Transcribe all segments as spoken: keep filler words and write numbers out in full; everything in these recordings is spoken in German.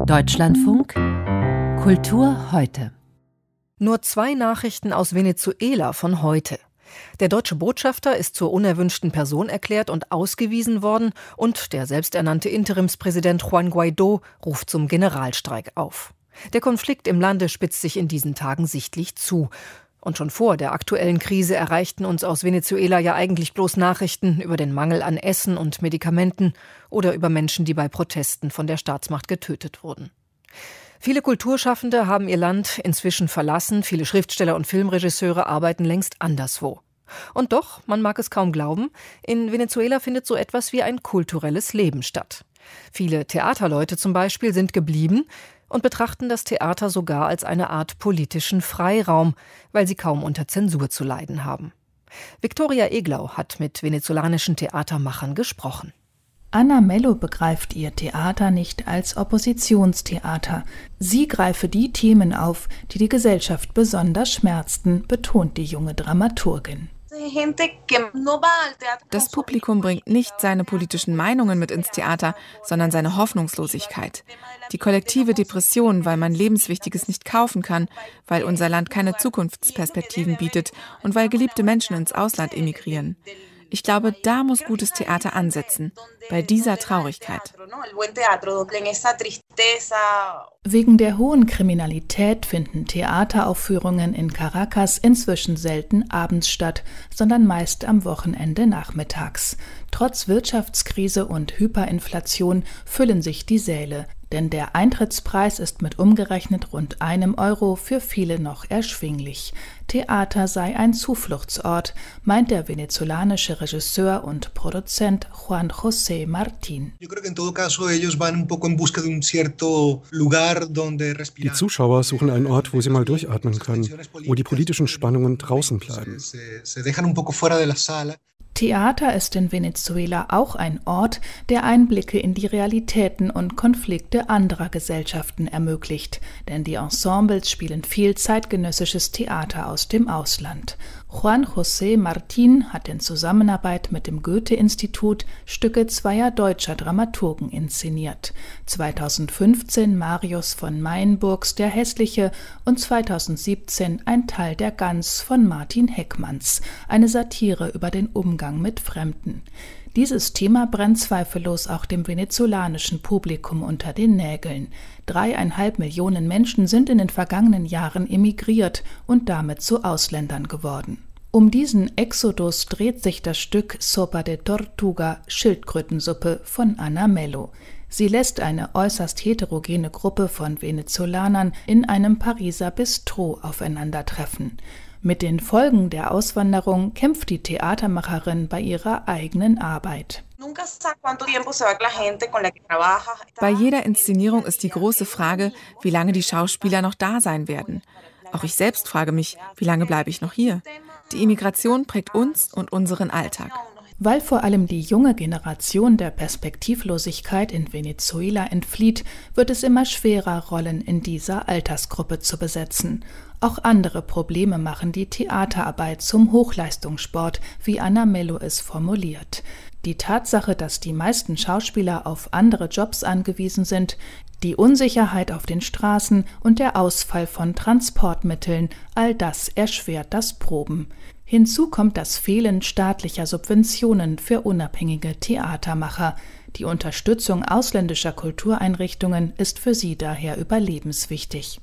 Deutschlandfunk Kultur heute. Nur zwei Nachrichten aus Venezuela von heute. Der deutsche Botschafter ist zur unerwünschten Person erklärt und ausgewiesen worden und der selbsternannte Interimspräsident Juan Guaidó ruft zum Generalstreik auf. Der Konflikt im Lande spitzt sich in diesen Tagen sichtlich zu. Und schon vor der aktuellen Krise erreichten uns aus Venezuela ja eigentlich bloß Nachrichten über den Mangel an Essen und Medikamenten oder über Menschen, die bei Protesten von der Staatsmacht getötet wurden. Viele Kulturschaffende haben ihr Land inzwischen verlassen, viele Schriftsteller und Filmregisseure arbeiten längst anderswo. Und doch, man mag es kaum glauben, in Venezuela findet so etwas wie ein kulturelles Leben statt. Viele Theaterleute zum Beispiel sind geblieben und betrachten das Theater sogar als eine Art politischen Freiraum, weil sie kaum unter Zensur zu leiden haben. Victoria Eglau hat mit venezolanischen Theatermachern gesprochen. Ana Melo begreift ihr Theater nicht als Oppositionstheater. Sie greife die Themen auf, die die Gesellschaft besonders schmerzten, betont die junge Dramaturgin. Das Publikum bringt nicht seine politischen Meinungen mit ins Theater, sondern seine Hoffnungslosigkeit. Die kollektive Depression, weil man Lebenswichtiges nicht kaufen kann, weil unser Land keine Zukunftsperspektiven bietet und weil geliebte Menschen ins Ausland emigrieren. Ich glaube, da muss gutes Theater ansetzen, bei dieser Traurigkeit. Wegen der hohen Kriminalität finden Theateraufführungen in Caracas inzwischen selten abends statt, sondern meist am Wochenende nachmittags. Trotz Wirtschaftskrise und Hyperinflation füllen sich die Säle, denn der Eintrittspreis ist mit umgerechnet rund einem Euro für viele noch erschwinglich. Theater sei ein Zufluchtsort, meint der venezolanische Regisseur und Produzent Juan José Martín. Die Zuschauer suchen einen Ort, wo sie mal durchatmen können, wo die politischen Spannungen draußen bleiben. Theater ist in Venezuela auch ein Ort, der Einblicke in die Realitäten und Konflikte anderer Gesellschaften ermöglicht, denn die Ensembles spielen viel zeitgenössisches Theater aus dem Ausland. Juan José Martín hat in Zusammenarbeit mit dem Goethe-Institut Stücke zweier deutscher Dramaturgen inszeniert. zweitausendfünfzehn Marius von Mayenburgs Der Hässliche und zweitausendsiebzehn Ein Teil der Gans von Martin Heckmanns, eine Satire über den Umgang mit Fremden. Dieses Thema brennt zweifellos auch dem venezolanischen Publikum unter den Nägeln. Dreieinhalb Millionen Menschen sind in den vergangenen Jahren emigriert und damit zu Ausländern geworden. Um diesen Exodus dreht sich das Stück Sopa de Tortuga, Schildkrötensuppe von Ana Melo. Sie lässt eine äußerst heterogene Gruppe von Venezolanern in einem Pariser Bistro aufeinandertreffen. Mit den Folgen der Auswanderung kämpft die Theatermacherin bei ihrer eigenen Arbeit. Bei jeder Inszenierung ist die große Frage, wie lange die Schauspieler noch da sein werden. Auch ich selbst frage mich, wie lange bleibe ich noch hier? Die Immigration prägt uns und unseren Alltag. Weil vor allem die junge Generation der Perspektivlosigkeit in Venezuela entflieht, wird es immer schwerer, Rollen in dieser Altersgruppe zu besetzen. Auch andere Probleme machen die Theaterarbeit zum Hochleistungssport, wie Ana Melo es formuliert. Die Tatsache, dass die meisten Schauspieler auf andere Jobs angewiesen sind, die Unsicherheit auf den Straßen und der Ausfall von Transportmitteln, all das erschwert das Proben. Hinzu kommt das Fehlen staatlicher Subventionen für unabhängige Theatermacher. Die Unterstützung ausländischer Kultureinrichtungen ist für sie daher überlebenswichtig.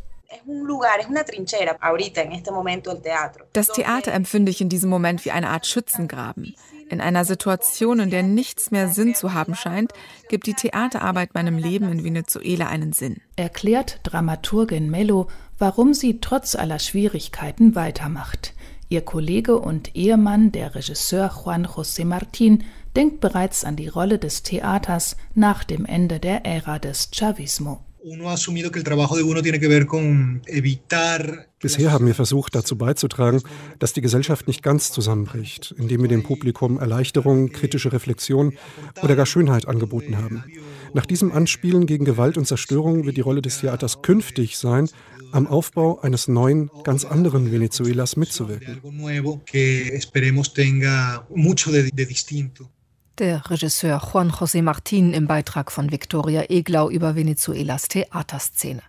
Das Theater empfinde ich in diesem Moment wie eine Art Schützengraben. In einer Situation, in der nichts mehr Sinn zu haben scheint, gibt die Theaterarbeit meinem Leben in Venezuela einen Sinn. Erklärt Dramaturgin Melo, warum sie trotz aller Schwierigkeiten weitermacht. Ihr Kollege und Ehemann, der Regisseur Juan José Martín, denkt bereits an die Rolle des Theaters nach dem Ende der Ära des Chavismo. Bisher haben wir versucht, dazu beizutragen, dass die Gesellschaft nicht ganz zusammenbricht, indem wir dem Publikum Erleichterung, kritische Reflexion oder gar Schönheit angeboten haben. Nach diesem Anspielen gegen Gewalt und Zerstörung wird die Rolle des Theaters künftig sein, am Aufbau eines neuen, ganz anderen Venezuelas mitzuwirken. Der Regisseur Juan José Martín im Beitrag von Viktoria Eglau über Venezuelas Theaterszene.